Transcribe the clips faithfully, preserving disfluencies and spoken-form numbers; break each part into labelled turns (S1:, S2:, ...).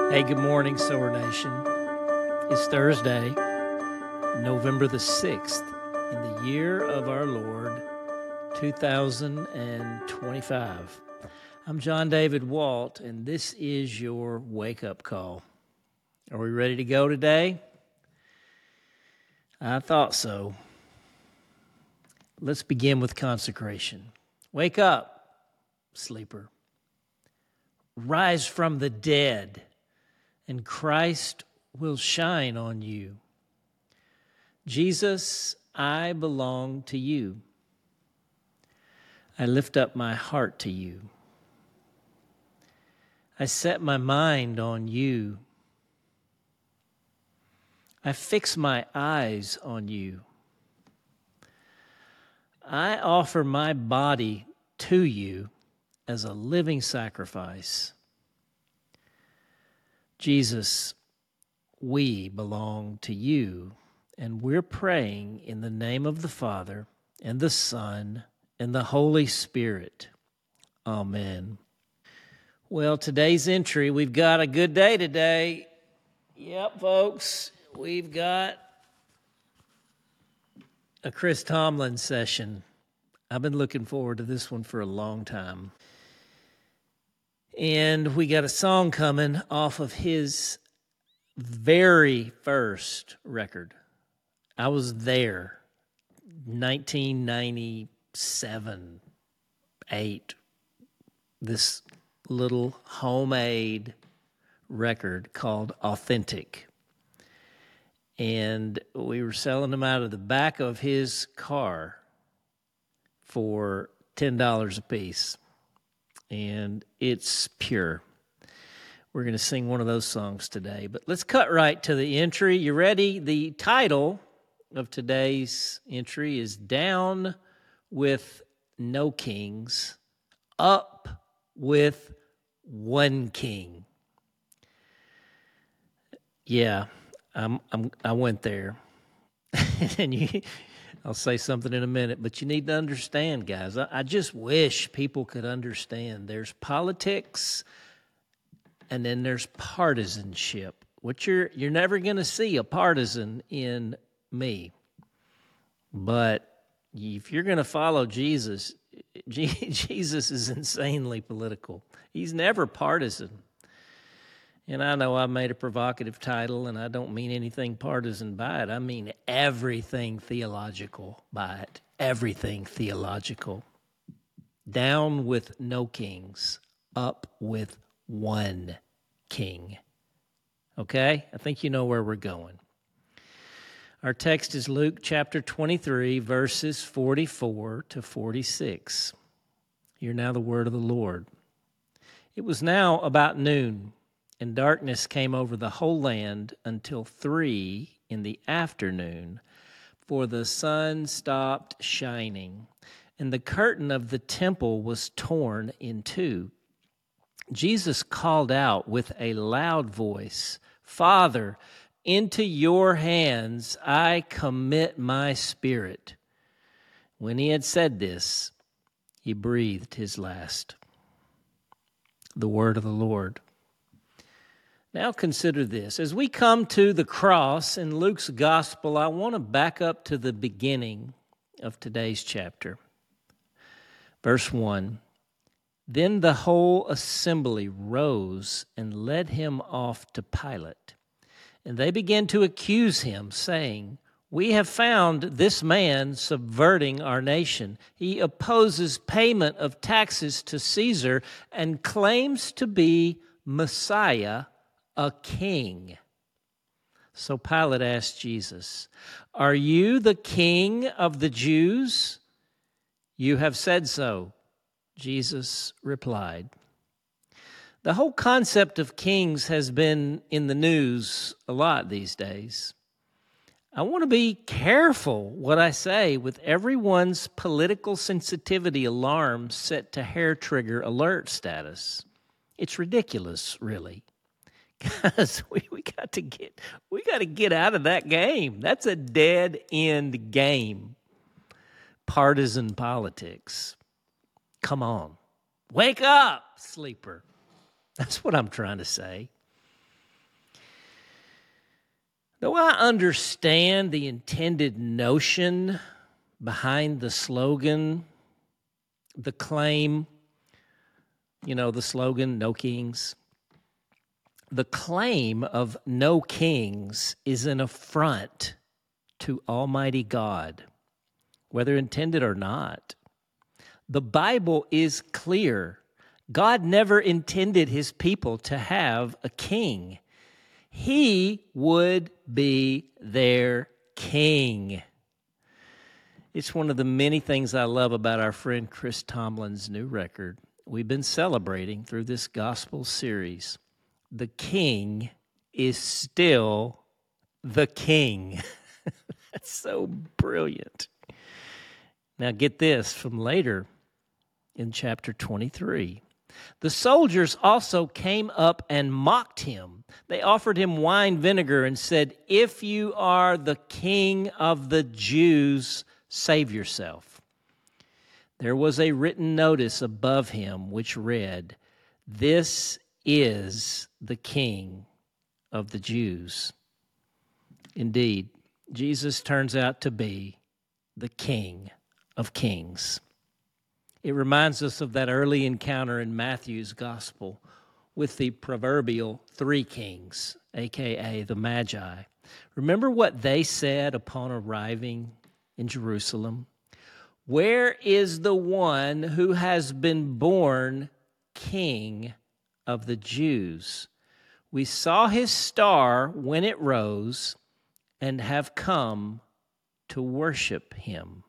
S1: Hey, good morning, Sower Nation. It's Thursday, November the sixth, in the year of our Lord, two thousand twenty-five. I'm John David Walt, and this is your wake-up call. Are we ready to go today? I thought so. Let's begin with consecration. Wake up, sleeper. Rise from the dead, and Christ will shine on you. Jesus, I belong to you. I lift up my heart to you. I set my mind on you. I fix my eyes on you. I offer my body to you as a living sacrifice. Jesus, we belong to you, and we're praying in the name of the Father, and the Son, and the Holy Spirit. Amen. Well, today's entry, we've got a good day today. Yep, folks, we've got a Chris Tomlin session. I've been looking forward to this one for a long time. And we got a song coming off of his very first record. I was there, nineteen ninety-seven, eight. This little homemade record called Authentic. And we were selling them out of the back of his car for ten dollars a piece. And it's pure. We're going to sing one of those songs today. But let's cut right to the entry. You ready? The title of today's entry is Down with No Kings, Up with One King. Yeah, I'm, I'm, I went there. and you... I'll say something in a minute, but you need to understand, guys. I, I just wish people could understand. There's politics, and then there's partisanship. What you're you're never going to see a partisan in me, but if you're going to follow Jesus, Jesus is insanely political. He's never partisan. And I know I made a provocative title, and I don't mean anything partisan by it. I mean everything theological by it. Everything theological. Down with no kings, up with one king. Okay? I think you know where we're going. Our text is Luke chapter twenty-three, verses forty-four to forty-six. Hear now the word of the Lord. It was now about noon, and darkness came over the whole land until three in the afternoon, for the sun stopped shining, and the curtain of the temple was torn in two. Jesus called out with a loud voice, "Father, into your hands I commit my spirit." When he had said this, he breathed his last. The word of the Lord. Now consider this. As we come to the cross in Luke's gospel, I want to back up to the beginning of today's chapter. Verse one, then the whole assembly rose and led him off to Pilate. And they began to accuse him, saying, "We have found this man subverting our nation. He opposes payment of taxes to Caesar and claims to be Messiah, a king." So Pilate asked Jesus, "Are you the king of the Jews?" "You have said so," Jesus replied. The whole concept of kings has been in the news a lot these days. I want to be careful what I say with everyone's political sensitivity alarm set to hair trigger alert status. It's ridiculous, really. Guys, we, we got to get we got to get out of that game. That's a dead end game. Partisan politics. Come on. Wake up, sleeper. That's what I'm trying to say. Though I understand the intended notion behind the slogan, the claim, you know, the slogan, no kings. The claim of no kings is an affront to Almighty God, whether intended or not. The Bible is clear. God never intended his people to have a king. He would be their king. It's one of the many things I love about our friend Chris Tomlin's new record. We've been celebrating through this gospel series. The king is still the king. That's so brilliant. Now get this from later in chapter twenty-three. The soldiers also came up and mocked him. They offered him wine vinegar and said, "If you are the king of the Jews, save yourself." There was a written notice above him which read, "This is the King of the Jews." Indeed, Jesus turns out to be the King of Kings. It reminds us of that early encounter in Matthew's gospel with the proverbial three kings, a k a the Magi. Remember what they said upon arriving in Jerusalem? "Where is the one who has been born King of the Jews? We saw his star when it rose and have come to worship him."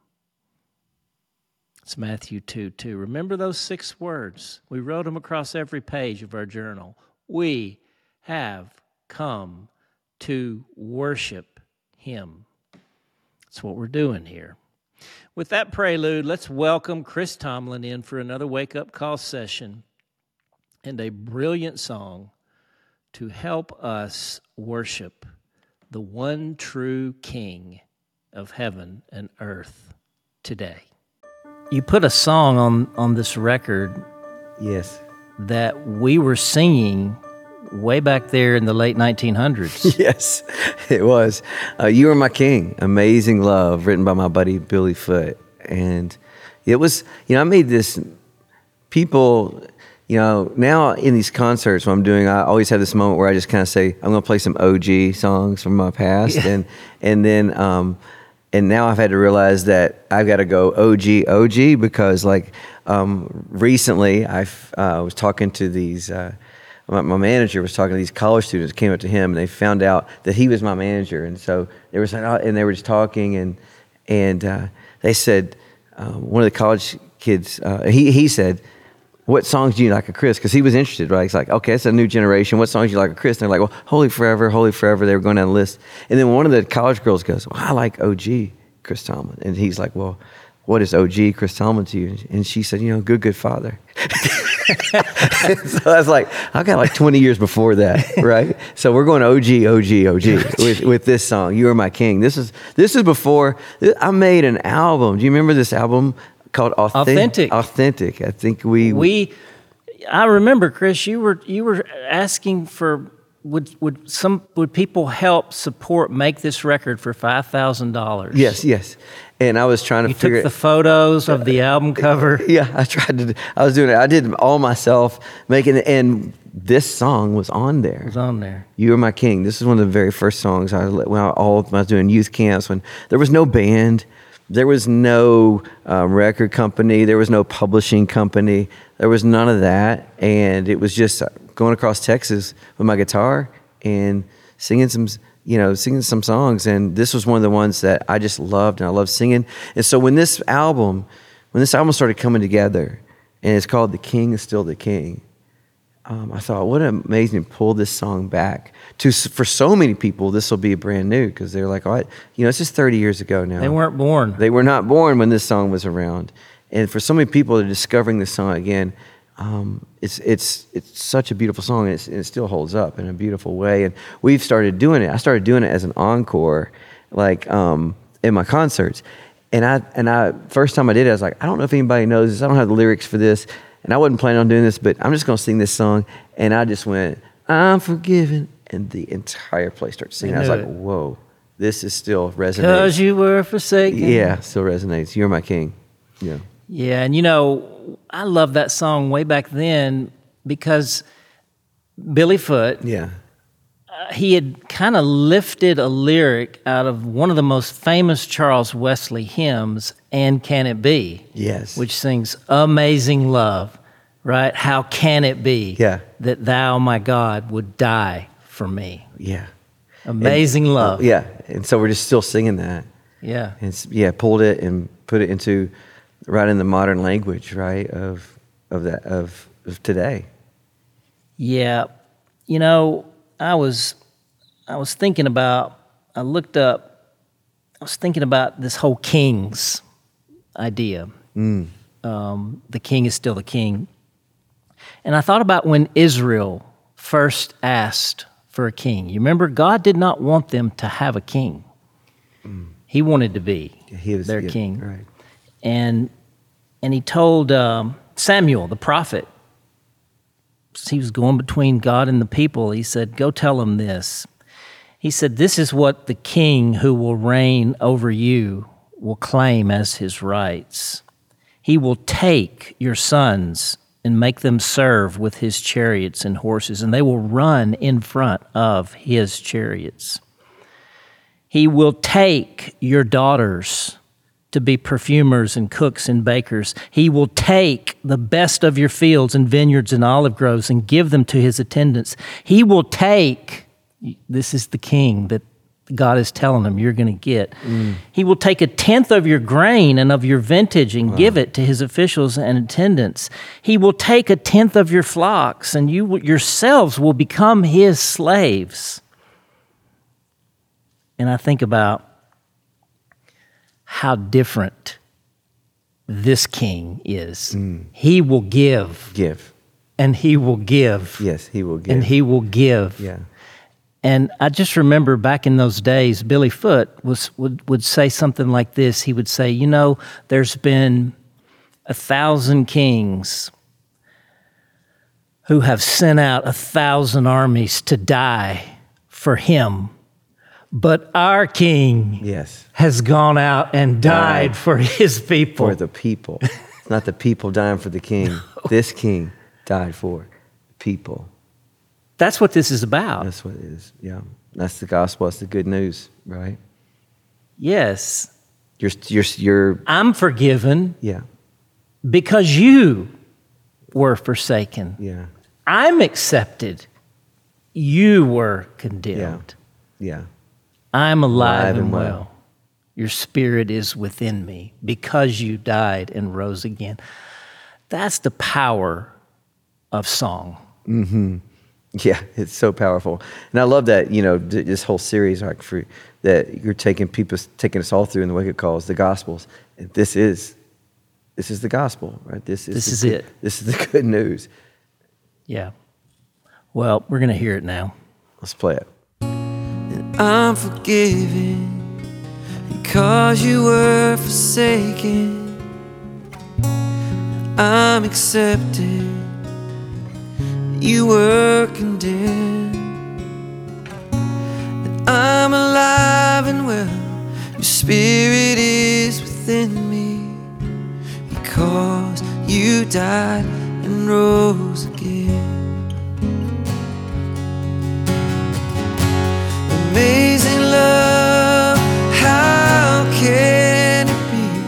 S1: It's Matthew two two. Remember those six words? We wrote them across every page of our journal. We have come to worship him. That's what we're doing here. With that prelude, let's welcome Chris Tomlin in for another wake-up call session and a brilliant song to help us worship the one true King of heaven and earth today. You put a song on, on this record
S2: Yes.
S1: that we were singing way back there in the late nineteen hundreds.
S2: Yes, it was. Uh, "You Are My King," Amazing Love, written by my buddy Billy Foote. And it was, you know, I made this, people, you know, now in these concerts when I'm doing, I always have this moment where I just kind of say, I'm going to play some O G songs from my past.
S1: Yeah.
S2: And, and then, um, and now I've had to realize that I've got to go O G, O G, because like um, recently I uh, was talking to these, uh, my, my manager was talking to these college students, came up to him and they found out that he was my manager. And so they were saying, oh, and they were just talking and, and uh, they said, uh, one of the college kids, uh, he, he said, "What songs do you like of Chris?" Because he was interested, right? He's like, okay, it's a new generation. What songs do you like of Chris? And they're like, well, Holy Forever, Holy Forever. They were going down the list. And then one of the college girls goes, well, I like O G, Chris Tomlin. And he's like, well, what is O G, Chris Tomlin to you? And she said, you know, good, good father. So I was like, I got like twenty years before that, right? So we're going O G, O G, O G with, with this song, "You Are My King." This is this is before, I made an album. Do you remember this album? Called Authentic.
S1: Authentic.
S2: Authentic. I think we
S1: We, I remember, Chris, you were you were asking for would would some would people help support make this record for five thousand dollars?
S2: Yes, yes. And I was trying to
S1: You
S2: figure
S1: took the photos of the album cover.
S2: Yeah, I tried to. I was doing it. I did it all myself, making it, and this song was on there.
S1: It was on there.
S2: "You Are My King." This is one of the very first songs I when I, all when I was doing youth camps when there was no band. There was no um, record company. There was no publishing company. There was none of that. And it was just going across Texas with my guitar and singing some, you know, singing some songs. And this was one of the ones that I just loved, and I loved singing. And so when this album, when this album started coming together, and it's called "The King Is Still the King," Um, I thought, what an amazing to pull this song back. To For so many people, this will be brand new because they're like, oh, I, you know, it's just thirty years ago now.
S1: They weren't born.
S2: They were not born when this song was around. And for so many people that are discovering this song again, um, it's it's it's such a beautiful song, and, it's, and it still holds up in a beautiful way. And we've started doing it. I started doing it as an encore, like um, in my concerts. And I and I first time I did it, I was like, I don't know if anybody knows this. I don't have the lyrics for this. And I wasn't planning on doing this, but I'm just going to sing this song. And I just went, I'm forgiven and the entire place started singing. I,
S1: I
S2: was
S1: knew
S2: like,
S1: it.
S2: whoa, this is still resonating.
S1: Because you were forsaken.
S2: Yeah, still resonates. You're my king. Yeah.
S1: Yeah, and you know, I love that song way back then because Billy Foote,
S2: Yeah.
S1: uh, he had kind of lifted a lyric out of one of the most famous Charles Wesley hymns, And Can It Be?
S2: Yes.
S1: Which sings, Amazing Love, right? How can it be
S2: Yeah.
S1: that thou, my God, would die for me?
S2: Yeah.
S1: Amazing
S2: And-
S1: love.
S2: Yeah. And so we're just still singing that.
S1: Yeah.
S2: And it's- yeah, pulled it and put it into right in the modern language, right, of of that of, of today.
S1: Yeah. You know, I was I was thinking about I looked up I was thinking about this whole kings idea.
S2: Mm.
S1: Um, the king is still the king. And I thought about when Israel first asked for a king. You remember, God did not want them to have a king. Mm. He wanted to be
S2: He was
S1: their
S2: yeah,
S1: king.
S2: Right.
S1: And and he told um, Samuel, the prophet, he was going between God and the people. He said, go tell them this. He said, this is what the king who will reign over you will claim as his rights. He will take your sons and make them serve with his chariots and horses, and they will run in front of his chariots. He will take your daughters to be perfumers and cooks and bakers. He will take the best of your fields and vineyards and olive groves and give them to his attendants. He will take, this is the king that God is telling him you're going to get. Mm. He will take a tenth of your grain and of your vintage and wow. give it to his officials and attendants. He will take a tenth of your flocks, and you yourselves will become his slaves. And I think about how different this king is. Mm. He will give.
S2: Give.
S1: And he will give.
S2: Yes, he will give.
S1: And he will give.
S2: Yeah.
S1: And I just remember back in those days, Billy Foote was would, would say something like this. He would say, you know, there's been a thousand kings who have sent out a thousand armies to die for him. But our king
S2: yes.
S1: has gone out and died, died for his people.
S2: For the people. It's not the people dying for the king. No. This king died for people.
S1: That's what this is about.
S2: That's what it is, yeah. That's the gospel. That's the good news, right?
S1: Yes.
S2: You're, you're, you're,
S1: I'm forgiven.
S2: Yeah.
S1: Because you were forsaken.
S2: Yeah.
S1: I'm accepted. You were condemned.
S2: Yeah. Yeah.
S1: I'm alive, alive and, and well.
S2: well.
S1: Your spirit is within me because you died and rose again. That's the power of song.
S2: Mm-hmm. Yeah, it's so powerful. And I love that, you know, this whole series, like for, that you're taking people, taking us all through in the Wake Up Calls, the Gospels. And this is, this is the gospel, right? This is,
S1: this is
S2: the,
S1: it.
S2: This is the good news.
S1: Yeah. Well, we're going to hear it now.
S2: Let's play it.
S3: I'm forgiven because you were forsaken. I'm accepted. You were condemned. And I'm alive and well. Your spirit is within me because you died and rose again. Amazing love, how can it be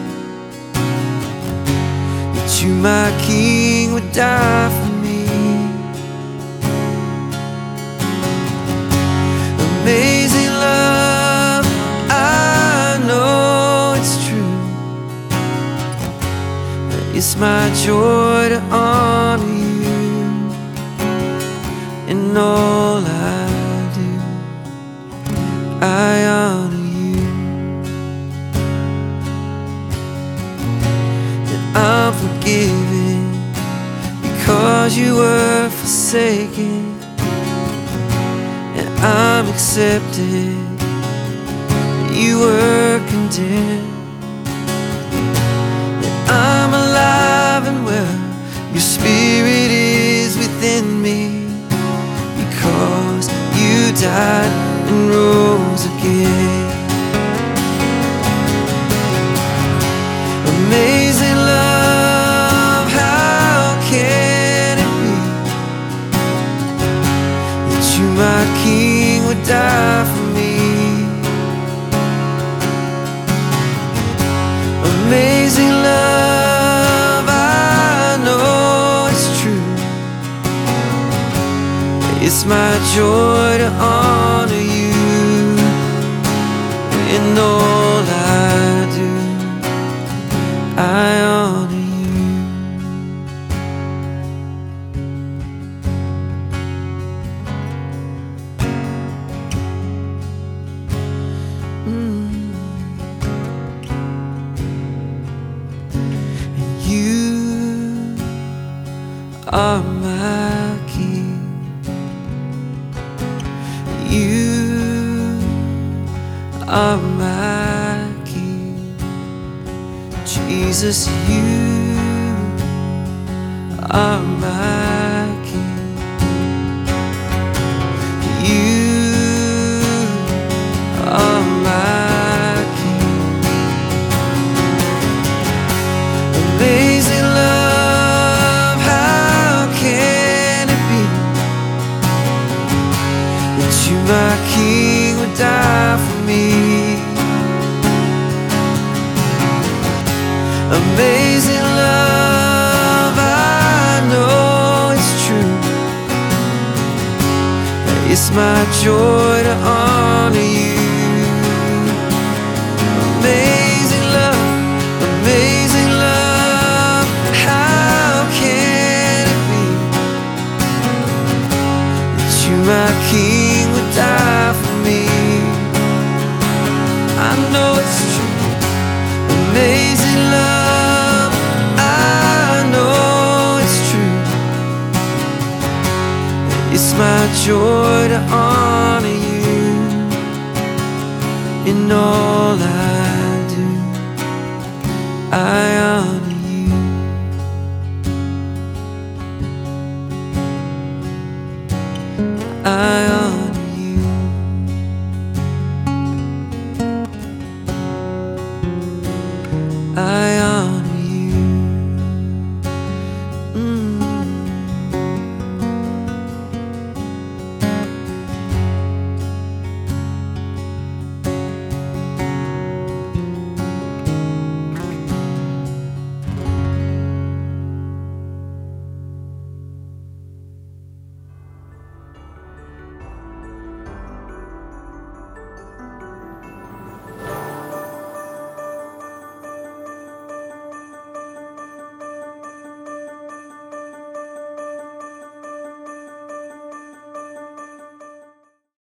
S3: that you, my king, would die for me? Amazing love, I know it's true. It's my joy to honor you in all I I honor you. That I'm forgiven because you were forsaken. And I'm accepted. You were condemned. And I'm alive and well. Your spirit is within me because you would die for me. Amazing love, I know it's true. It's my joy to honor you in all I do. I honor you. Mm. And you are my King. You are my King. Jesus, you are my King. You are my King. Amazing love, how can it be that you, my King, would die for me? Amazing love, I know it's true. It's my joy to honor you. Amazing love, amazing love, how can it be that you, my King, would die for me? I know it's true. Amazing love, I know it's true. It's my joy to honor you in all I do. I honor you. I honor you.